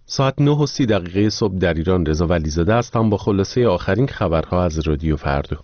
ساعت 9:30 صبح در ایران. رضا ولیزاده هستم با خلاصه آخرین خبرها از رادیو فردا.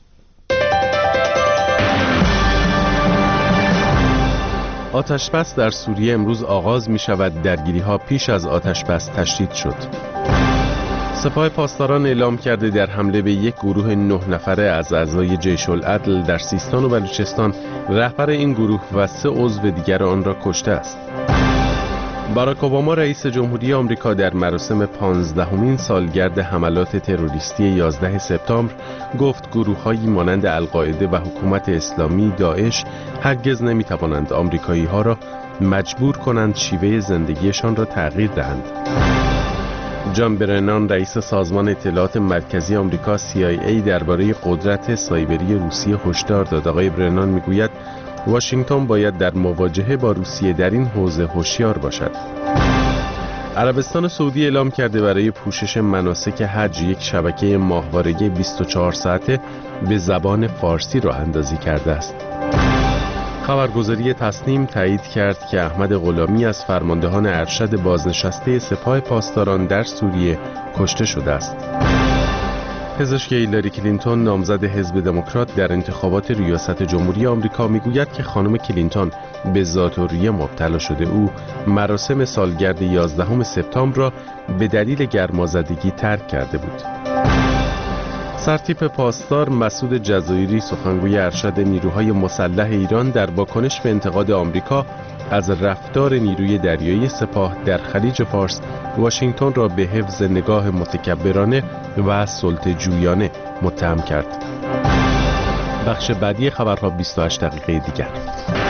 آتش‌بس در سوریه امروز آغاز می شود. درگیری‌ها پیش از آتش‌بس تشدید شد. سپاه پاسداران اعلام کرده در حمله به یک گروه 9 نفره از اعضای جیش العدل در سیستان و بلوچستان رهبر این گروه و 3 عضو دیگر آن را کشته است. باراک اوباما رئیس جمهوری آمریکا در مراسم 15مین سالگرد حملات تروریستی 11 سپتامبر گفت گروه‌هایی مانند القاعده و حکومت اسلامی داعش هرگز نمی‌توانند آمریکایی‌ها را مجبور کنند شیوه زندگیشان را تغییر دهند. جان برنان رئیس سازمان اطلاعات مرکزی آمریکا CIA درباره قدرت سایبری روسیه هشدار داد. آقای برنان میگوید واشنگتن باید در مواجهه با روسیه در این حوزه هوشیار باشد. عربستان سعودی اعلام کرده برای پوشش مناسک حج یک شبکه ماهواره 24 ساعته به زبان فارسی راه اندازی کرده است. خبرگزاری تصنیم تایید کرد که احمد غلامی از فرماندهان ارشد بازنشسته سپاه پاسداران در سوریه کشته شده است. پزشک هیلاری کلینتون نامزد حزب دموکرات در انتخابات ریاست جمهوری آمریکا میگوید که خانم کلینتون به ذات‌الریه مبتلا شده. او مراسم سالگرد 11 سپتامبر را به دلیل گرمازدگی ترک کرده بود. سرتیپ پاسدار مسعود جزایری سخنگوی ارشد نیروهای مسلح ایران در واکنش به انتقاد آمریکا از رفتار نیروی دریایی سپاه در خلیج فارس واشنگتن را به حفظ نگاه متکبرانه و سلطه‌جویانه متهم کرد. بخش بعدی خبرها 28 دقیقه دیگر.